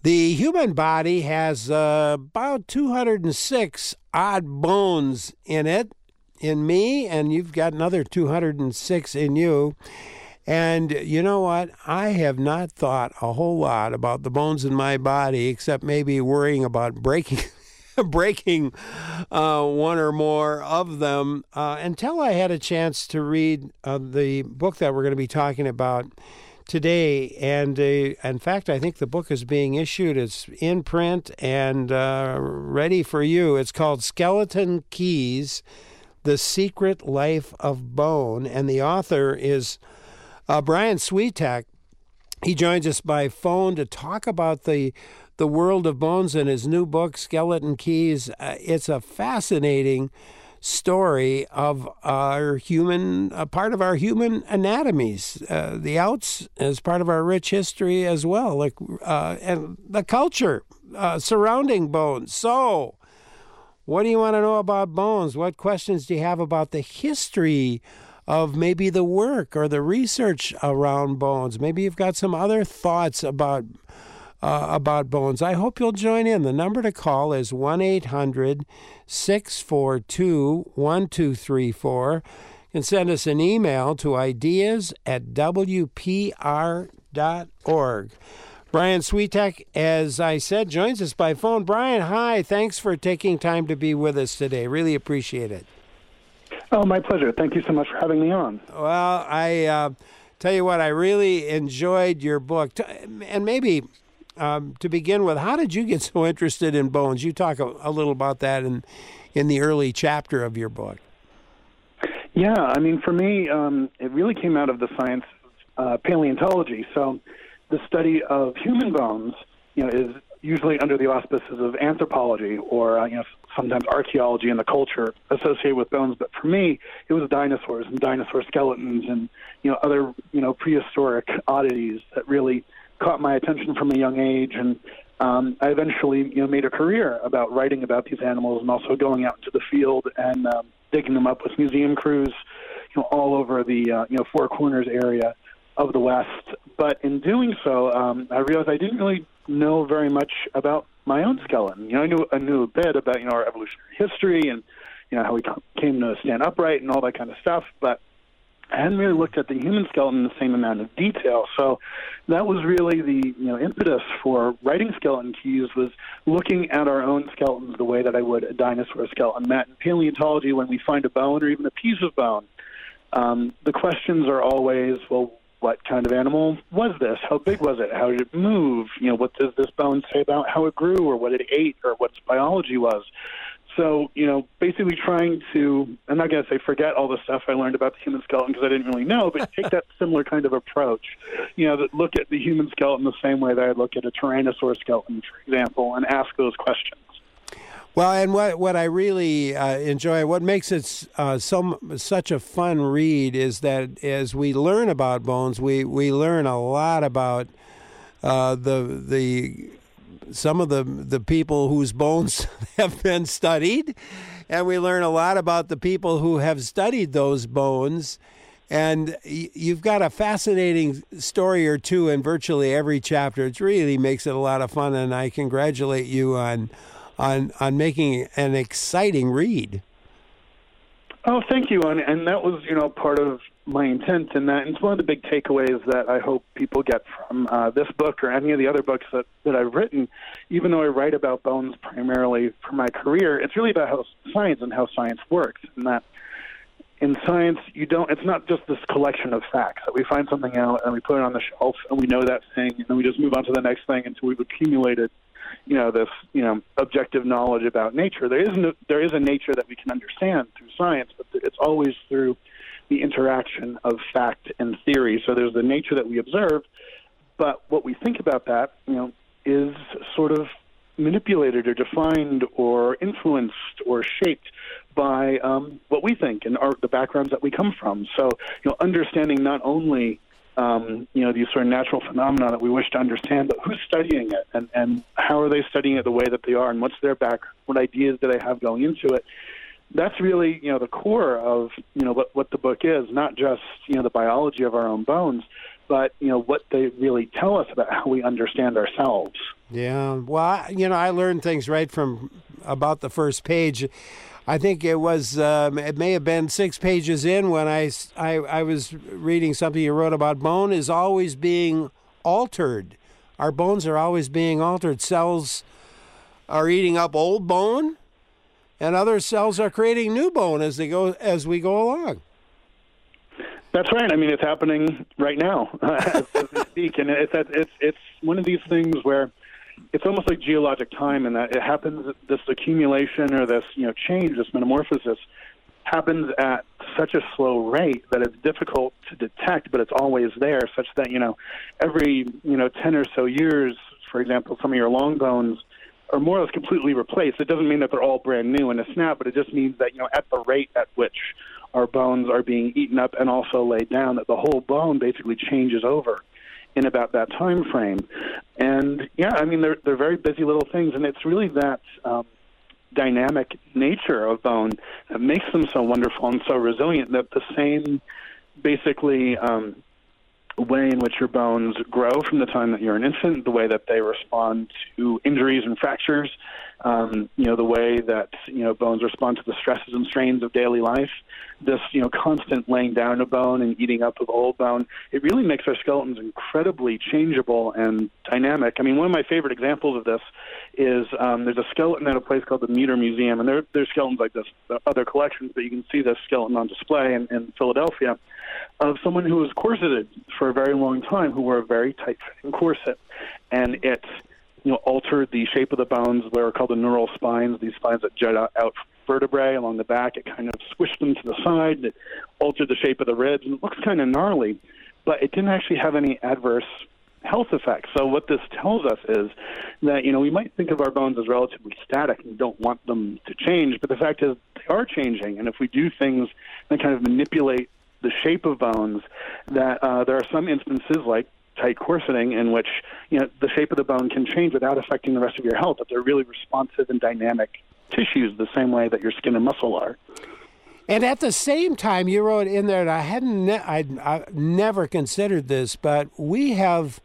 The human body has about 206 odd bones in it, in me, and you've got another 206 in you. And you know what? I have not thought a whole lot about the bones in my body, except maybe worrying about breaking one or more of them until I had a chance to read the book that we're going to be talking about today. And in fact, I think the book is being issued. It's in print and ready for you. It's called Skeleton Keys, The Secret Life of Bone. And the author is Brian Switek. He joins us by phone to talk about the world of bones in his new book, Skeleton Keys. It's a fascinating story of our human, part of our human anatomies. The outs as part of our rich history as well, and the culture surrounding bones. So, what do you want to know about bones? What questions do you have about the history of maybe the work or the research around bones? Maybe you've got some other thoughts about bones. I hope you'll join in. The number to call is 1-800-642-1234. You can send us an email to ideas@wpr.org. Brian Switek, as I said, joins us by phone. Brian, hi. Thanks for taking time to be with us today. Really appreciate it. Oh, my pleasure. Thank you so much for having me on. Well, I tell you what, I really enjoyed your book. And maybe to begin with, how did you get so interested in bones? You talk a little about that in the early chapter of your book. Yeah, I mean, for me, it really came out of the science of paleontology. So the study of human bones, is usually under the auspices of anthropology or, sometimes archaeology and the culture associated with bones. But for me, it was dinosaurs and dinosaur skeletons and, other, prehistoric oddities that really caught my attention from a young age. And I eventually, made a career about writing about these animals and also going out into the field and digging them up with museum crews, all over the, Four Corners area of the West. But in doing so, I realized I didn't really know very much about my own skeleton. I knew a bit about, our evolutionary history and, how we came to stand upright and all that kind of stuff. But I hadn't really looked at the human skeleton in the same amount of detail. So that was really the impetus for writing Skeleton Keys, was looking at our own skeletons the way that I would a dinosaur skeleton. Matt, in paleontology, when we find a bone or even a piece of bone, the questions are always, well, what kind of animal was this? How big was it? How did it move? What does this bone say about how it grew or what it ate or what its biology was? So, basically trying to, I'm not going to say forget all the stuff I learned about the human skeleton because I didn't really know, but take that similar kind of approach, that look at the human skeleton the same way that I look at a tyrannosaur skeleton, for example, and ask those questions. Well, and what I really enjoy, what makes it such a fun read is that as we learn about bones, we learn a lot about some of the people whose bones have been studied, and we learn a lot about the people who have studied those bones. And you've got a fascinating story or two in virtually every chapter. It really makes it a lot of fun, and I congratulate you on making an exciting read. Oh, thank you. And that was, part of my intent in that. And it's one of the big takeaways that I hope people get from this book or any of the other books that I've written. Even though I write about bones primarily for my career, it's really about how science works. And that in science, it's not just this collection of facts that we find something out and we put it on the shelf and we know that thing and then we just move on to the next thing until we've accumulated this, objective knowledge about nature. There is a nature that we can understand through science, but it's always through the interaction of fact and theory. So there's the nature that we observe, but what we think about that, is sort of manipulated or defined or influenced or shaped by what we think and the backgrounds that we come from. So, understanding not only these sort of natural phenomena that we wish to understand, but who's studying it and how are they studying it the way that they are and what's their background, what ideas do they have going into it. That's really, the core of, what the book is, not just, the biology of our own bones, but what they really tell us about how we understand ourselves. Yeah, well, I learned things right from about the first page. I think it was, it may have been 6 pages in when I was reading something you wrote about bone is always being altered. Our bones are always being altered. Cells are eating up old bone, and other cells are creating new bone as we go along. That's right. I mean, it's happening right now as we speak, and it's one of these things where it's almost like geologic time, and that it happens. This accumulation or this change, this metamorphosis, happens at such a slow rate that it's difficult to detect, but it's always there. Such that every 10 or so years, for example, some of your long bones are more or less completely replaced. It doesn't mean that they're all brand new in a snap, but it just means that at the rate at which our bones are being eaten up and also laid down, that the whole bone basically changes over in about that time frame. And I mean, they're very busy little things, and it's really that dynamic nature of bone that makes them so wonderful and so resilient, that the same basically way in which your bones grow from the time that you're an infant, the way that they respond to injuries and fractures, the way that bones respond to the stresses and strains of daily life, this constant laying down of bone and eating up of old bone, it really makes our skeletons incredibly changeable and dynamic. I mean, one of my favorite examples of this is there's a skeleton at a place called the Meter Museum, and there's skeletons like this, other collections, but you can see this skeleton on display in Philadelphia, of someone who was corseted for a very long time, who wore a very tight-fitting corset, and it altered the shape of the bones. They were called the neural spines, these spines that jut out vertebrae along the back. It kind of squished them to the side. It altered the shape of the ribs, and it looks kind of gnarly, but it didn't actually have any adverse health effects. So what this tells us is that, we might think of our bones as relatively static and don't want them to change, but the fact is they are changing, and if we do things that kind of manipulate the shape of bones, that there are some instances like tight corseting in which the shape of the bone can change without affecting the rest of your health, that they're really responsive and dynamic tissues the same way that your skin and muscle are. And at the same time, you wrote in there, and I never considered this, but we have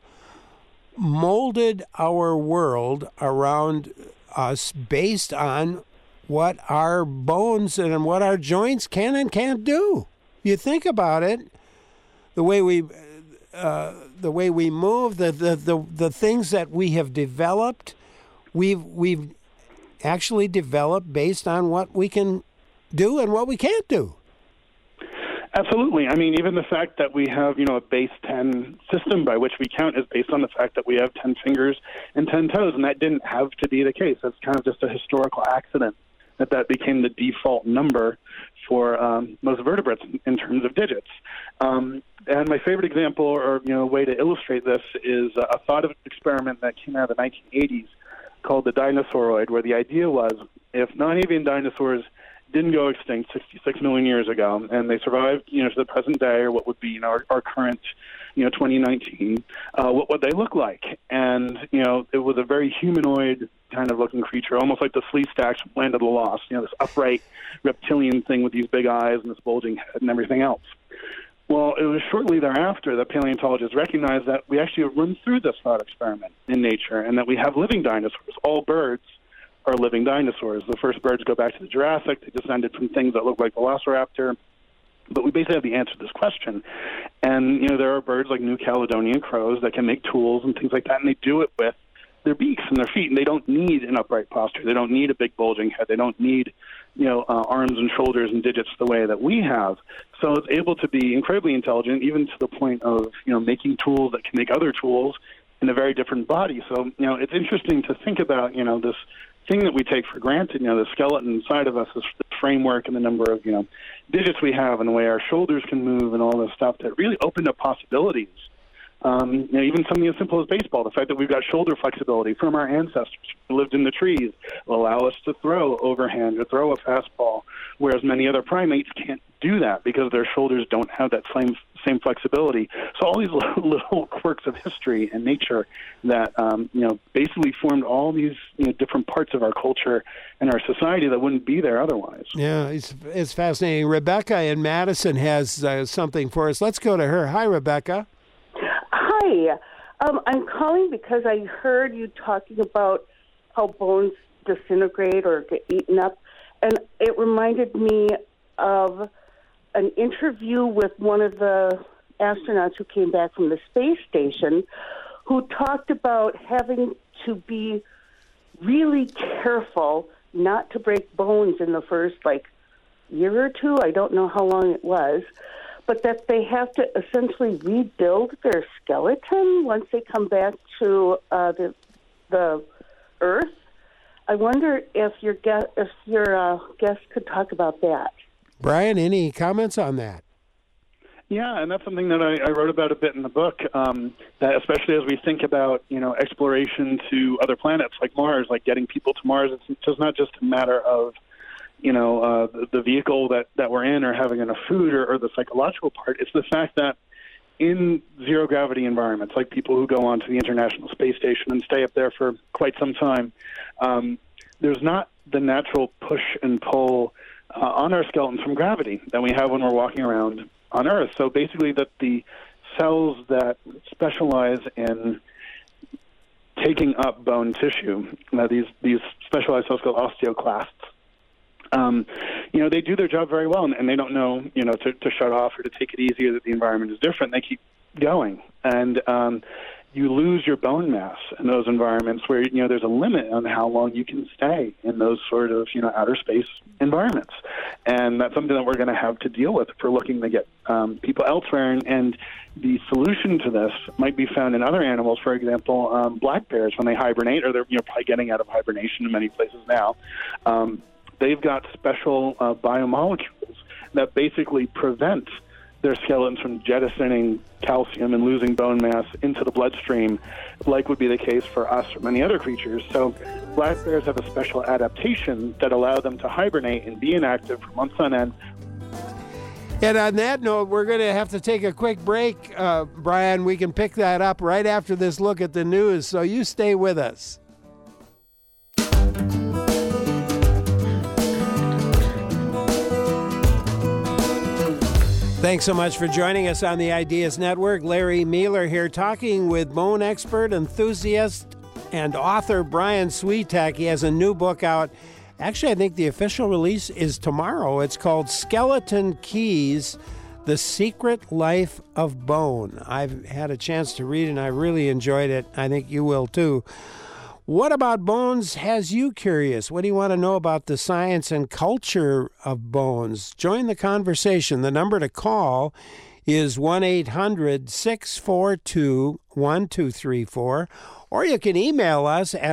molded our world around us based on what our bones and what our joints can and can't do. You think about it, the way we move, the things that we have developed, we've actually developed based on what we can do and what we can't do. Absolutely. I mean, even the fact that we have, a base 10 system by which we count is based on the fact that we have 10 fingers and 10 toes, and that didn't have to be the case. That's kind of just a historical accident that became the default number for most vertebrates in terms of digits. And my favorite example, or way to illustrate this, is a thought experiment that came out of the 1980s called the Dinosauroid, where the idea was if non-avian dinosaurs didn't go extinct 66 million years ago, and they survived, to the present day, or what would be our current, 2019, what would they look like? And, it was a very humanoid kind of looking creature, almost like the Sleestaks from Land of the Lost, this upright reptilian thing with these big eyes and this bulging head and everything else. Well, it was shortly thereafter that paleontologists recognized that we actually run through this thought experiment in nature, and that we have living dinosaurs. All birds are living dinosaurs. The first birds go back to the Jurassic. They descended from things that look like Velociraptor. But we basically have the answer to this question. And, there are birds like New Caledonian crows that can make tools and things like that, and they do it with their beaks and their feet, and they don't need an upright posture. They don't need a big bulging head. They don't need, arms and shoulders and digits the way that we have. So it's able to be incredibly intelligent, even to the point of, making tools that can make other tools in a very different body. So, it's interesting to think about, this thing that we take for granted, the skeleton inside of us, this framework and the number of, digits we have and the way our shoulders can move and all this stuff that really opened up possibilities. Even something as simple as baseball, the fact that we've got shoulder flexibility from our ancestors who lived in the trees will allow us to throw overhand or throw a fastball, whereas many other primates can't do that because their shoulders don't have that same flexibility. So all these little quirks of history and nature that, basically formed all these different parts of our culture and our society that wouldn't be there otherwise. Yeah, it's fascinating. Rebecca in Madison has something for us. Let's go to her. Hi, Rebecca. Hi. I'm calling because I heard you talking about how bones disintegrate or get eaten up, and it reminded me of an interview with one of the astronauts who came back from the space station, who talked about having to be really careful not to break bones in the first, year or two. I don't know how long it was, but that they have to essentially rebuild their skeleton once they come back to the Earth. I wonder if your guest could talk about that. Brian, any comments on that? Yeah, and that's something that I wrote about a bit in the book, that especially as we think about, exploration to other planets like Mars, like getting people to Mars, it's just not just a matter of, the vehicle that we're in or having enough food or the psychological part. It's the fact that in zero-gravity environments, like people who go onto the International Space Station and stay up there for quite some time, there's not the natural push and pull on our skeletons from gravity that we have when we're walking around on Earth. So basically that the cells that specialize in taking up bone tissue, these specialized cells called osteoclasts, they do their job very well, and they don't know, to shut off or to take it easy or that the environment is different. They keep going. And you lose your bone mass in those environments where, there's a limit on how long you can stay in those sort of, outer space environments. And that's something that we're going to have to deal with if we're looking to get people elsewhere. And the solution to this might be found in other animals. For example, black bears, when they hibernate, or they're probably getting out of hibernation in many places now, they've got special biomolecules that basically prevent their skeletons from jettisoning calcium and losing bone mass into the bloodstream, like would be the case for us or many other creatures. So black bears have a special adaptation that allow them to hibernate and be inactive for months on end. And on that note, we're going to have to take a quick break, Brian. We can pick that up right after this look at the news, so you stay with us. Thanks so much for joining us on the Ideas Network. Larry Mueller here, talking with bone expert, enthusiast, and author Brian Switek. He has a new book out. Actually, I think the official release is tomorrow. It's called Skeleton Keys, The Secret Life of Bone. I've had a chance to read it, and I really enjoyed it. I think you will, too. What about bones has you curious? What do you want to know about the science and culture of bones? Join the conversation. The number to call is 1-800-642-1234, or you can email us at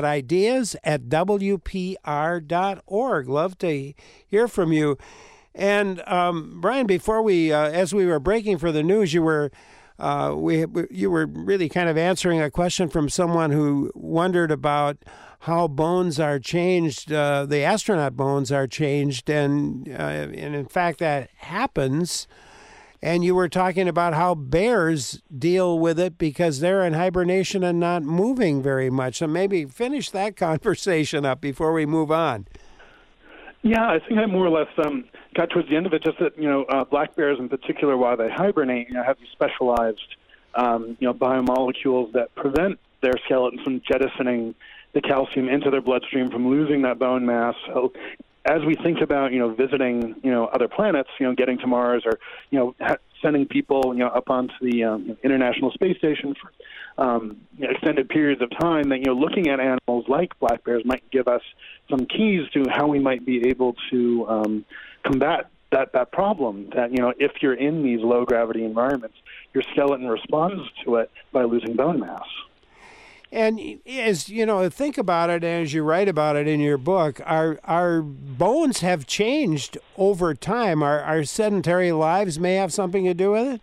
ideas@wpr.org. Love to hear from you. And Brian, before we, as we were breaking for the news, you were really kind of answering a question from someone who wondered about how bones are changed, the astronaut bones are changed, and in fact that happens. And you were talking about how bears deal with it because they're in hibernation and not moving very much. So maybe finish that conversation up before we move on. Yeah, I think I more or less got towards the end of it, just that, black bears in particular, while they hibernate, have these specialized, biomolecules that prevent their skeletons from jettisoning the calcium into their bloodstream, from losing that bone mass. So as we think about, visiting, other planets, getting to Mars, or, sending people, up onto the International Space Station for extended periods of time, that, looking at animals like black bears might give us some keys to how we might be able to combat that problem, that, if you're in these low-gravity environments, your skeleton responds to it by losing bone mass. And as think about it, as you write about it in your book, our bones have changed over time. Our sedentary lives may have something to do with it?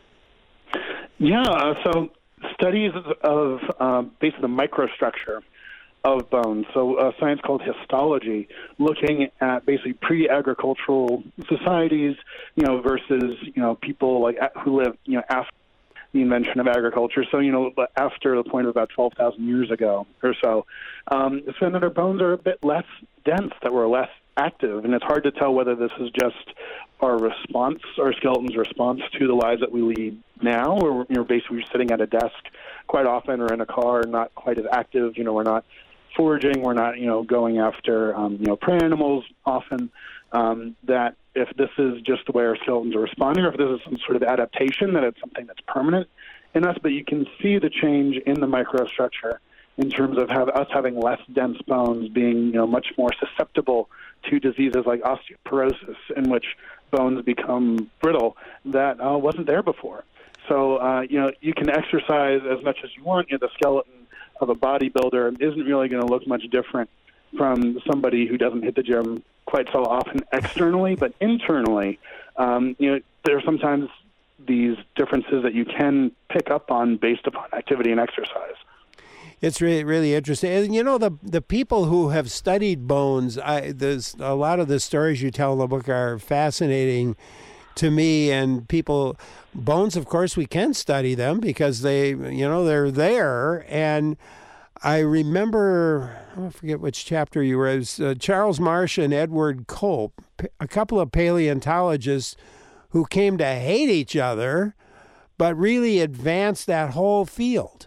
Yeah, so studies of basically the microstructure of bones, so science called histology, looking at basically pre-agricultural societies, versus, people who live, after the invention of agriculture. So, after the point of about 12,000 years ago or so, found that our bones are a bit less dense, that we're less active, and it's hard to tell whether this is just our response, our skeleton's response to the lives that we lead now, or basically we're sitting at a desk quite often or in a car, not quite as active. We're not foraging, we're not going after prey animals often. That if this is just the way our skeletons are responding, or if this is some sort of adaptation, that it's something that's permanent in us. But you can see the change in the microstructure in terms of us having less dense bones, being much more susceptible to diseases like osteoporosis, in which bones become brittle, that wasn't there before. So you can exercise as much as you want. The skeleton of a bodybuilder isn't really going to look much different from somebody who doesn't hit the gym quite so often externally, but internally, there are sometimes these differences that you can pick up on based upon activity and exercise. It's really, really interesting. And, the people who have studied bones, there's a lot of the stories you tell in the book are fascinating to me. And bones, of course, we can study them because they're there. And I remember, I forget which chapter you were, it was Charles Marsh and Edward Cope, a couple of paleontologists who came to hate each other, but really advanced that whole field.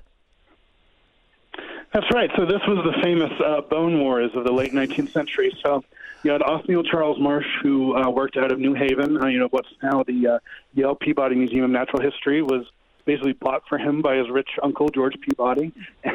That's right. So this was the famous bone wars of the late 19th century. So you had Othniel Charles Marsh, who worked out of New Haven. What's now the Yale Peabody Museum of Natural History was basically bought for him by his rich uncle, George Peabody.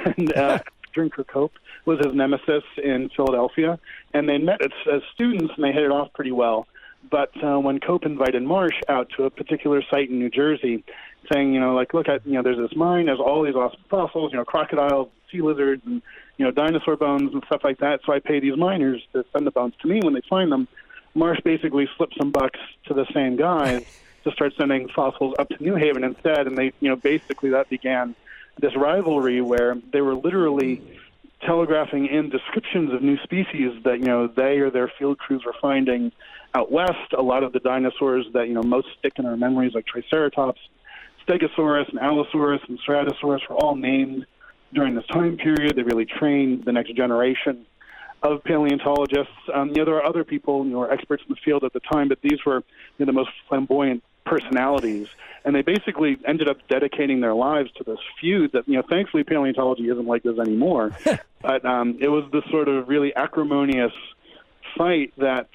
And Drinker Cope was his nemesis in Philadelphia. And they met as students, and they hit it off pretty well. But when Cope invited Marsh out to a particular site in New Jersey, saying, look at, there's this mine, there's all these awesome fossils, crocodiles, sea lizards, and, dinosaur bones and stuff like that. So I pay these miners to send the bones to me when they find them. Marsh basically slipped some bucks to the same guys to start sending fossils up to New Haven instead. And they, basically that began this rivalry where they were literally telegraphing in descriptions of new species that, they or their field crews were finding out west. A lot of the dinosaurs that, most stick in our memories, like Triceratops, Stegosaurus, and Allosaurus, and Ceratosaurus, were all named during this time period. They really trained the next generation of paleontologists. There are other people, who are experts in the field at the time, but these were the most flamboyant personalities. And they basically ended up dedicating their lives to this feud that, thankfully paleontology isn't like this anymore. But it was this sort of really acrimonious fight that,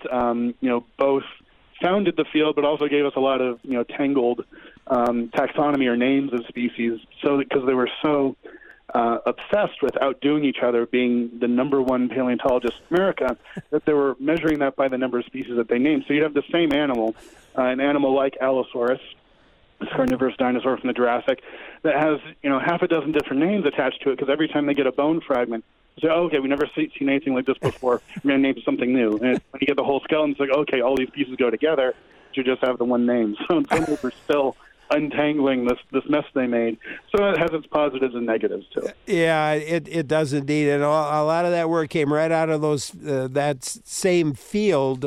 both founded the field, but also gave us a lot of, tangled taxonomy or names of species. So because they were so obsessed with outdoing each other, being the number one paleontologist in America, that they were measuring that by the number of species that they named. So you'd have the same animal, an animal like Allosaurus, this carnivorous dinosaur from the Jurassic, that has half a dozen different names attached to it, because every time they get a bone fragment, they say, oh, okay, we've never seen anything like this before. We're going to name something new. And when you get the whole skeleton, it's like, okay, all these pieces go together, but you just have the one name. So in some ways, we're still untangling this mess they made. So it has its positives and negatives too. Yeah, it does indeed, and a lot of that work came right out of that same field.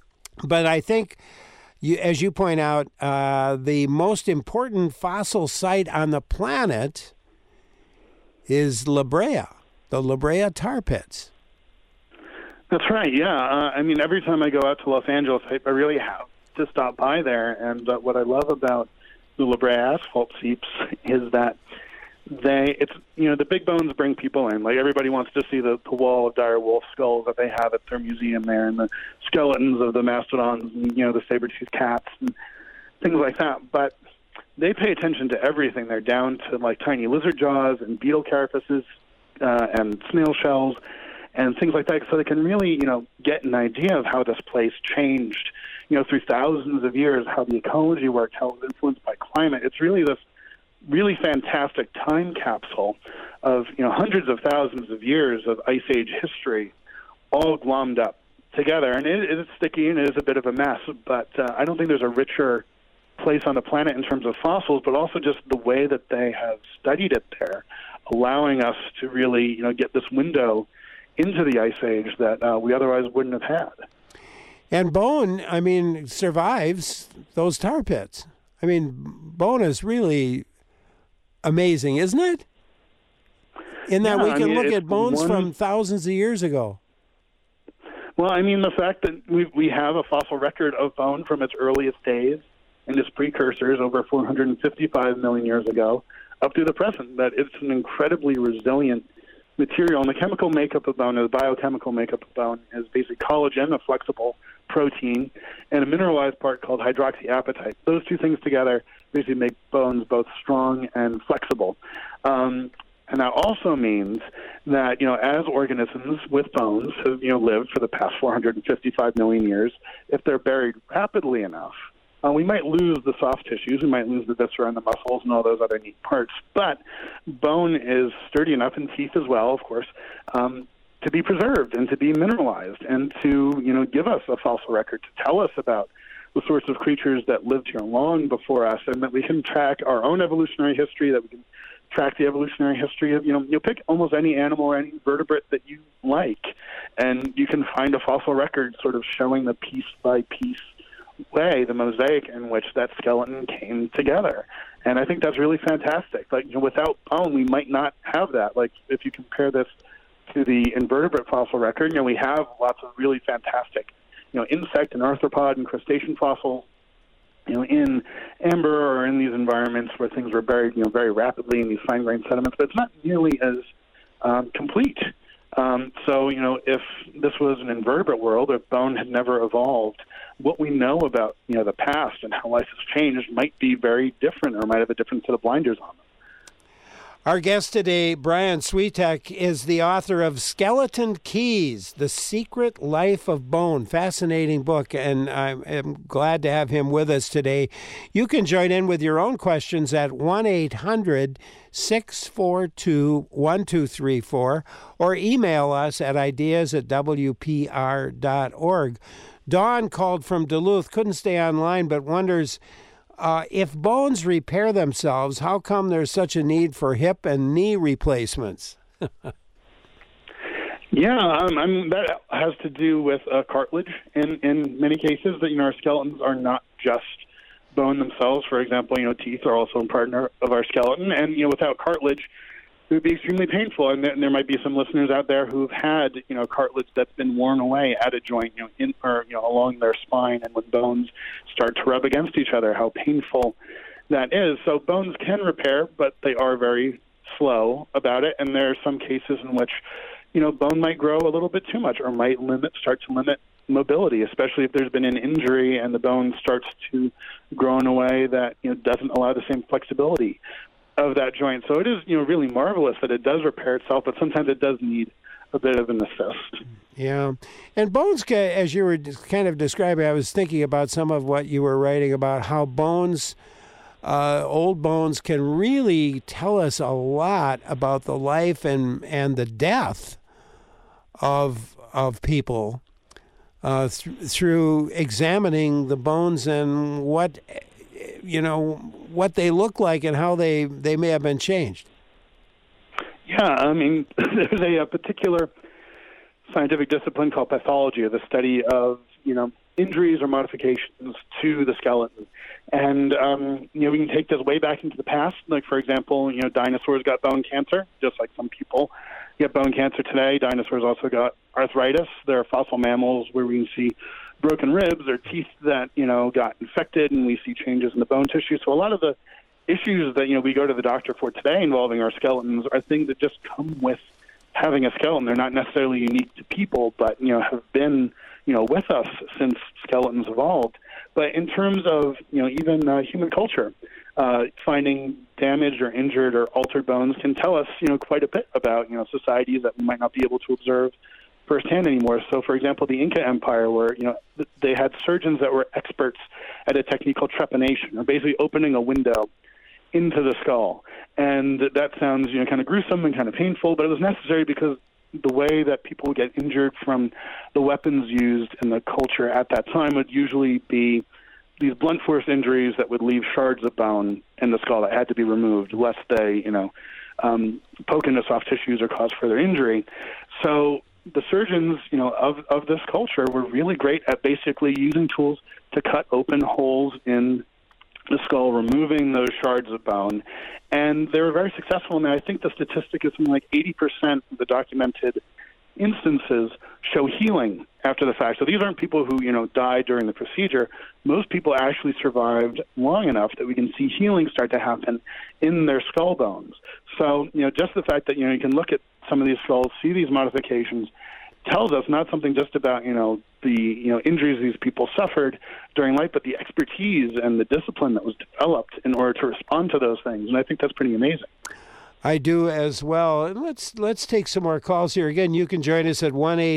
But I think, as you point out, the most important fossil site on the planet is La Brea, the La Brea tar pits. That's right. Yeah, every time I go out to Los Angeles, I really have to stop by there. And what I love about the La Brea asphalt seeps is that the big bones bring people in. Like, everybody wants to see the wall of dire wolf skulls that they have at their museum there, and the skeletons of the mastodons, and, the saber-toothed cats and things like that. But they pay attention to everything. They're down to like tiny lizard jaws and beetle carapaces and snail shells and things like that, so they can really, get an idea of how this place changed, through thousands of years, how the ecology worked, how it was influenced by climate. It's really this really fantastic time capsule of, hundreds of thousands of years of Ice Age history all glommed up together. And it is sticky and it is a bit of a mess, but I don't think there's a richer place on the planet in terms of fossils, but also just the way that they have studied it there, allowing us to really, get this window into the Ice Age that we otherwise wouldn't have had. And bone, survives those tar pits. Bone is really amazing, isn't it? In that we can look at bones from thousands of years ago. Well, I mean, the fact that we have a fossil record of bone from its earliest days and its precursors over 455 million years ago up to the present, that it's an incredibly resilient material. And the chemical makeup of bone, or the biochemical makeup of bone, is basically collagen, a flexible protein, and a mineralized part called hydroxyapatite. Those two things together basically make bones both strong and flexible. And that also means that, as organisms with bones have, lived for the past 455 million years, if they're buried rapidly enough, we might lose the soft tissues, we might lose the viscera and the muscles and all those other neat parts. But bone is sturdy enough, and teeth as well, of course, to be preserved and to be mineralized and to, give us a fossil record, to tell us about the sorts of creatures that lived here long before us, and that we can track our own evolutionary history, that we can track the evolutionary history of, you pick almost any animal or any vertebrate that you like, and you can find a fossil record sort of showing the piece-by-piece way, the mosaic in which that skeleton came together. And I think that's really fantastic. Like, without bone, we might not have that. Like, if you compare this to the invertebrate fossil record, we have lots of really fantastic, insect and arthropod and crustacean fossils, in amber or in these environments where things were buried, very rapidly in these fine-grained sediments, but it's not nearly as complete. So, if this was an invertebrate world, if bone had never evolved, what we know about, the past and how life has changed might be very different, or might have a different set of blinders on them. Our guest today, Brian Switek, is the author of Skeleton Keys, The Secret Life of Bone. Fascinating book, and I'm glad to have him with us today. You can join in with your own questions at 1-800-642-1234 or email us at ideas@wpr.org. Dawn called from Duluth, couldn't stay online, but wonders, if bones repair themselves, how come there's such a need for hip and knee replacements? That has to do with cartilage in many cases. That our skeletons are not just bone themselves. For example, teeth are also a part of our skeleton, and without cartilage, it would be extremely painful. And there might be some listeners out there who've had cartilage that's been worn away at a joint, in or along their spine, and when bones start to rub against each other, how painful that is. So bones can repair, but they are very slow about it. And there are some cases in which bone might grow a little bit too much, or might start to limit mobility, especially if there's been an injury and the bone starts to grow in a way that doesn't allow the same flexibility of that joint. So it is, really marvelous that it does repair itself, but sometimes it does need a bit of an assist. Yeah. And bones, as you were kind of describing, I was thinking about some of what you were writing about, how bones, old bones, can really tell us a lot about the life and the death of people through examining the bones and what they look like and how they may have been changed. Yeah, I mean, there's a particular scientific discipline called pathology, or the study of, injuries or modifications to the skeleton. And, we can take this way back into the past. Like, for example, dinosaurs got bone cancer, just like some people get bone cancer today. Dinosaurs also got arthritis. There are fossil mammals where we can see broken ribs or teeth that, got infected, and we see changes in the bone tissue. So a lot of the issues that, we go to the doctor for today involving our skeletons are things that just come with having a skeleton. They're not necessarily unique to people, but, have been, with us since skeletons evolved. But in terms of, even human culture, finding damaged or injured or altered bones can tell us, quite a bit about, societies that we might not be able to observe firsthand anymore. So, for example, the Inca Empire, where they had surgeons that were experts at a technique called trepanation, or basically opening a window into the skull. And that sounds kind of gruesome and kind of painful, but it was necessary because the way that people would get injured from the weapons used in the culture at that time would usually be these blunt force injuries that would leave shards of bone in the skull that had to be removed, lest they poke into soft tissues or cause further injury. So the surgeons, of this culture were really great at basically using tools to cut open holes in the skull, removing those shards of bone. And they were very successful. And I think the statistic is something like 80% of the documented instances show healing after the fact. So these aren't people who, died during the procedure. Most people actually survived long enough that we can see healing start to happen in their skull bones. So, just the fact that, you can look at some of these skulls, see these modifications, tells us not something just about, the injuries these people suffered during life, but the expertise and the discipline that was developed in order to respond to those things. And I think that's pretty amazing. I do as well. And let's take some more calls here. Again, you can join us at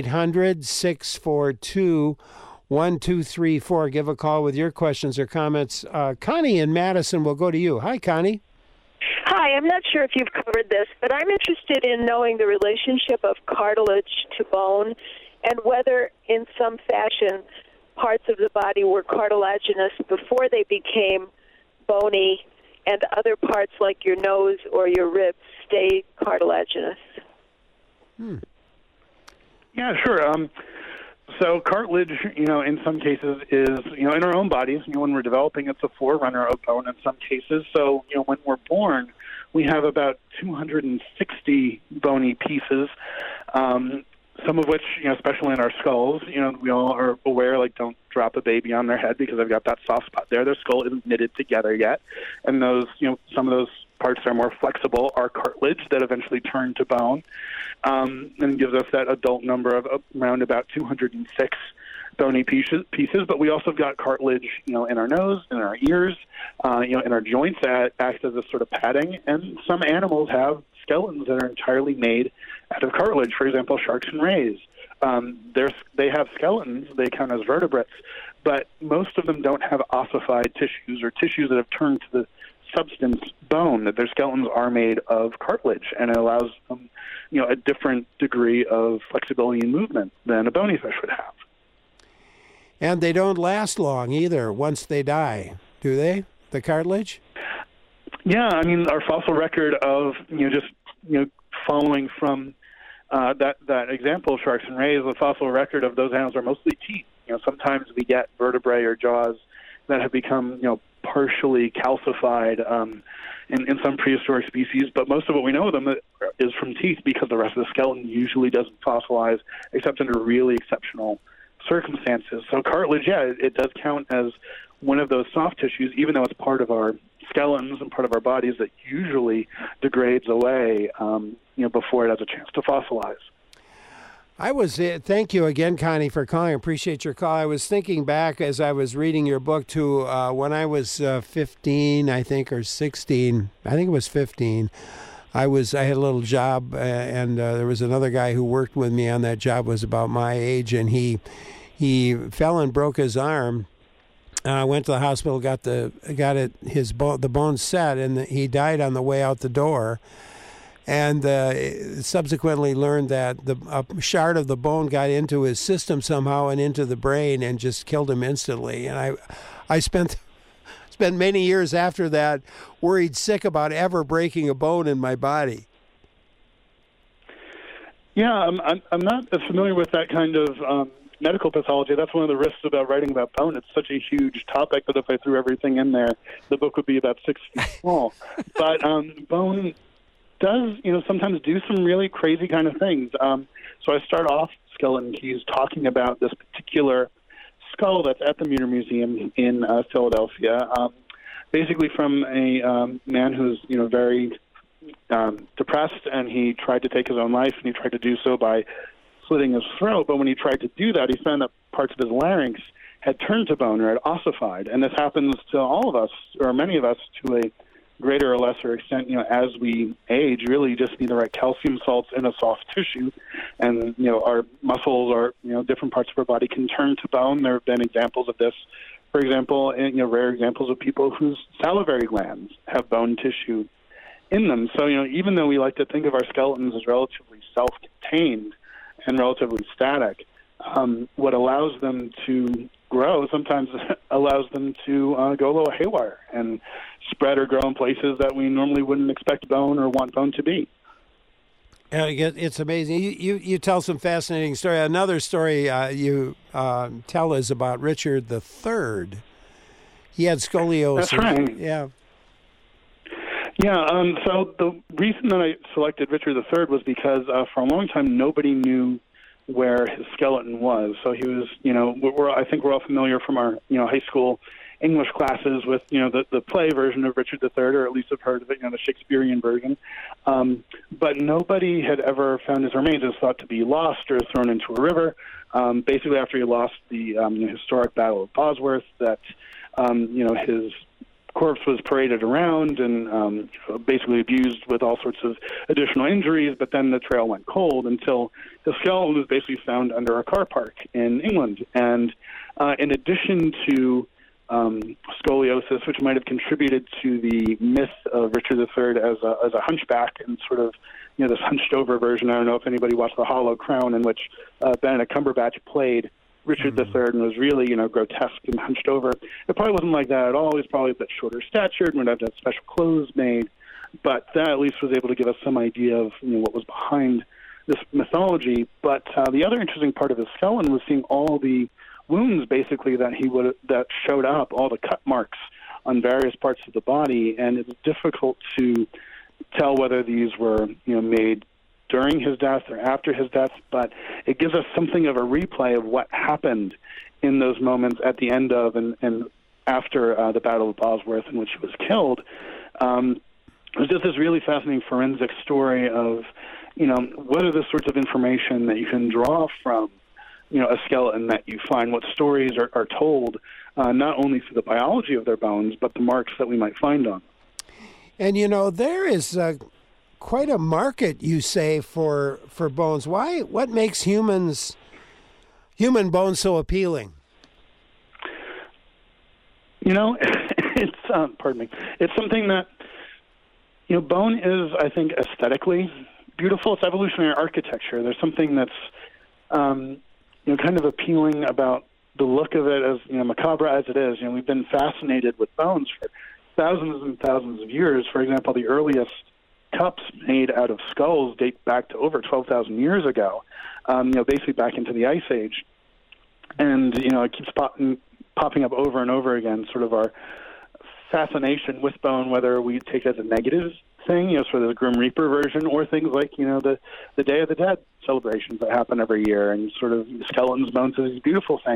1-800-642-1234. Give a call with your questions or comments. Connie in Madison will go to you. Hi, Connie. Hi, I'm not sure if you've covered this, but I'm interested in knowing the relationship of cartilage to bone and whether in some fashion parts of the body were cartilaginous before they became bony and other parts like your nose or your ribs stay cartilaginous. Yeah, sure. So cartilage, in some cases is, in our own bodies, when we're developing, it's a forerunner of bone in some cases. So, when we're born, we have about 260 bony pieces, some of which, especially in our skulls, we all are aware, like, don't drop a baby on their head because they've got that soft spot there. Their skull isn't knitted together yet. And those, some of those parts that are more flexible are cartilage that eventually turn to bone, and gives us that adult number of around about 206 bony pieces. But we also have got cartilage, in our nose, in our ears, in our joints that act as a sort of padding. And some animals have skeletons that are entirely made out of cartilage. For example, sharks and rays. They have skeletons. They count as vertebrates, but most of them don't have ossified tissues or tissues that have turned to the substance bone. That their skeletons are made of cartilage, and it allows them, a different degree of flexibility and movement than a bony fish would have. And they don't last long either once they die, do they? The cartilage? Yeah, I mean, our fossil record of, following from that example of sharks and rays, the fossil record of those animals are mostly teeth. Sometimes we get vertebrae or jaws that have become, partially calcified in some prehistoric species, but most of what we know of them is from teeth because the rest of the skeleton usually doesn't fossilize except under really exceptional circumstances. So cartilage, it does count as one of those soft tissues, even though it's part of our skeletons and part of our bodies that usually degrades away, before it has a chance to fossilize. Thank you again, Connie, for calling. I appreciate your call. I was thinking back as I was reading your book to when I was 15, I think, or 16. I think it was 15. I had a little job, and there was another guy who worked with me on that job, was about my age, and he fell and broke his arm. Went to the hospital, got the bone set, and he died on the way out the door. And subsequently learned that a shard of the bone got into his system somehow and into the brain and just killed him instantly. And I spent many years after that worried sick about ever breaking a bone in my body. Yeah, I'm not as familiar with that kind of medical pathology. That's one of the risks about writing about bone. It's such a huge topic that if I threw everything in there, the book would be about 6 feet small. But bone does, sometimes do some really crazy kind of things. So I start off Skeleton Keys talking about this particular skull that's at the Muir Museum in Philadelphia, basically from a man who's, very depressed, and he tried to take his own life, and he tried to do so by slitting his throat. But when he tried to do that, he found that parts of his larynx had turned to bone or had ossified. And this happens to all of us, or many of us, to a greater or lesser extent, as we age. Really, you just need the right calcium salts in a soft tissue, and our muscles or different parts of our body can turn to bone. There have been examples of this, for example, rare examples of people whose salivary glands have bone tissue in them. So even though we like to think of our skeletons as relatively self-contained and relatively static, what allows them to grow sometimes allows them to go a little haywire and spread or grow in places that we normally wouldn't expect bone or want bone to be. It's amazing. You tell some fascinating story. Another story you tell is about Richard III. He had scoliosis. That's right. Yeah. Yeah, so the reason that I selected Richard III was because for a long time nobody knew where his skeleton was. So he was, I think we're all familiar from our, high school English classes with, the play version of Richard III, or at least have heard of it, the Shakespearean version. But nobody had ever found his remains. It was thought to be lost or thrown into a river. Basically, after he lost the historic Battle of Bosworth, that, his corpse was paraded around and basically abused with all sorts of additional injuries, but then the trail went cold until the skeleton was basically found under a car park in England. And in addition to scoliosis, which might have contributed to the myth of Richard III as a hunchback and sort of, this hunched-over version. I don't know if anybody watched The Hollow Crown, in which Benedict Cumberbatch played Richard III and was really, grotesque and hunched over. It probably wasn't like that at all. He was probably a bit shorter statured, would have had special clothes made, but that at least was able to give us some idea of what was behind this mythology. But the other interesting part of his skeleton was seeing all the wounds, basically, that showed up, all the cut marks on various parts of the body, and it's difficult to tell whether these were, made during his death or after his death, but it gives us something of a replay of what happened in those moments at the end of and after the Battle of Bosworth, in which he was killed. It was just this really fascinating forensic story of, what are the sorts of information that you can draw from, a skeleton that you find, what stories are told, not only through the biology of their bones, but the marks that we might find on them. And, there is quite a market, you say, for bones. Why? What makes human bones so appealing? It's pardon me. It's something that bone is, I think, aesthetically beautiful. It's evolutionary architecture. There's something that's kind of appealing about the look of it, as macabre as it is. We've been fascinated with bones for thousands and thousands of years. For example, the earliest cups made out of skulls date back to over 12,000 years ago, basically back into the Ice Age. And, it keeps popping up over and over again, sort of our fascination with bone, whether we take it as a negative thing, sort of the Grim Reaper version, or things like, the Day of the Dead celebrations that happen every year, and sort of skeletons, bones, are these beautiful things.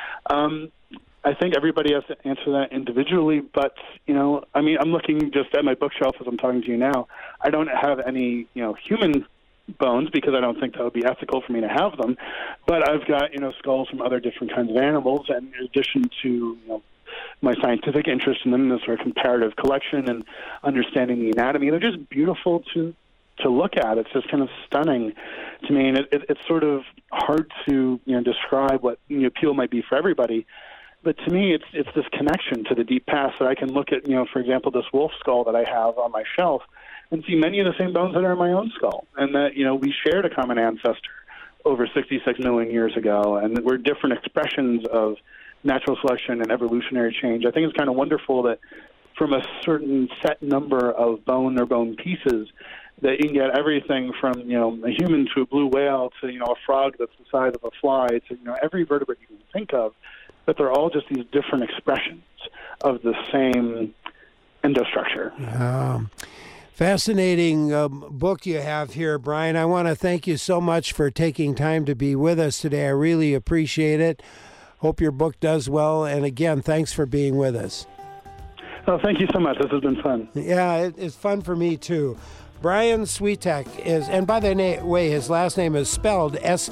I think everybody has to answer that individually, but, I'm looking just at my bookshelf as I'm talking to you now. I don't have any, human bones, because I don't think that would be ethical for me to have them, but I've got, skulls from other different kinds of animals, and in addition to, my scientific interest in them, this sort of comparative collection and understanding the anatomy, they're just beautiful to look at. It's just kind of stunning to me, and it's sort of hard to, describe what appeal might be for everybody. But to me, it's this connection to the deep past that I can look at, for example, this wolf skull that I have on my shelf and see many of the same bones that are in my own skull, and that, we shared a common ancestor over 66 million years ago, and that we're different expressions of natural selection and evolutionary change. I think it's kind of wonderful that from a certain set number of bone or bone pieces, that you can get everything from, a human to a blue whale to, a frog that's the size of a fly to, every vertebrate you can think of, but they're all just these different expressions of the same endostructure. Fascinating book you have here, Brian. I want to thank you so much for taking time to be with us today. I really appreciate it. Hope your book does well. And again, thanks for being with us. Oh, thank you so much. This has been fun. Yeah, it's fun for me too. Brian Switek is, and by the way, his last name is spelled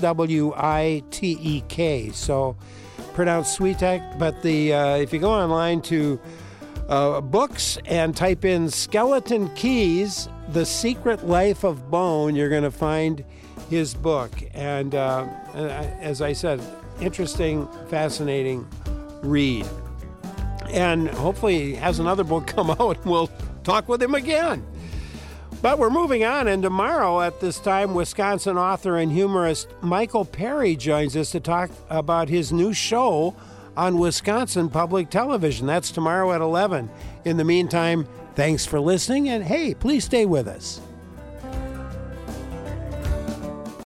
Switek, so pronounced Switek. But if you go online to books and type in Skeleton Keys, The Secret Life of Bone, you're going to find his book. And as I said, interesting, fascinating read. And hopefully he has another book come out and we'll talk with him again. But we're moving on, and tomorrow at this time, Wisconsin author and humorist Michael Perry joins us to talk about his new show on Wisconsin Public Television. That's tomorrow at 11. In the meantime, thanks for listening, and hey, please stay with us.